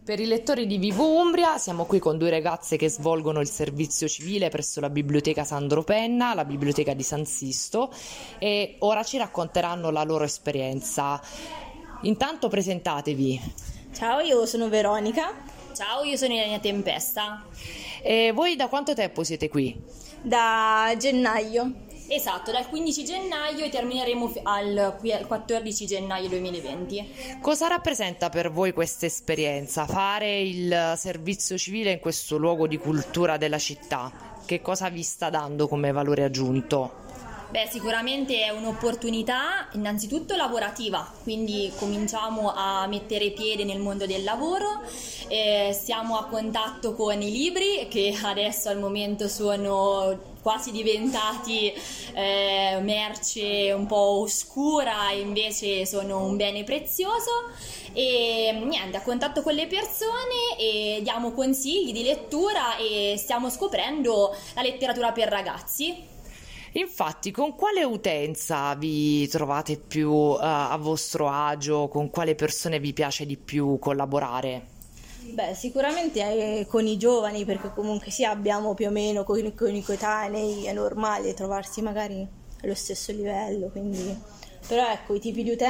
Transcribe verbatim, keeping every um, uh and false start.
Per i lettori di Vivo Umbria siamo qui con due ragazze che svolgono il servizio civile presso la biblioteca Sandro Penna, la biblioteca di San Sisto, e ora ci racconteranno la loro esperienza. Intanto presentatevi. Ciao, io sono Veronica. Ciao, io sono Ilenia Tempesta. E voi da quanto tempo siete qui? Da gennaio. Esatto, dal quindici gennaio e termineremo fi- al qui al quattordici gennaio duemilaventi. Cosa rappresenta per voi questa esperienza, fare il servizio civile in questo luogo di cultura della città? Che cosa vi sta dando come valore aggiunto? Beh, sicuramente è un'opportunità innanzitutto lavorativa, quindi cominciamo a mettere piede nel mondo del lavoro, eh, siamo a contatto con i libri che adesso al momento sono quasi diventati eh, merce un po' oscura e invece sono un bene prezioso. E niente, a contatto con le persone e diamo consigli di lettura e stiamo scoprendo la letteratura per ragazzi. Infatti, con quale utenza vi trovate più uh, a vostro agio? Con quale persone vi piace di più collaborare? Beh, sicuramente è con i giovani, perché comunque sì, abbiamo più o meno con, con i coetanei, è normale trovarsi magari allo stesso livello, quindi... Però ecco, i tipi di utenza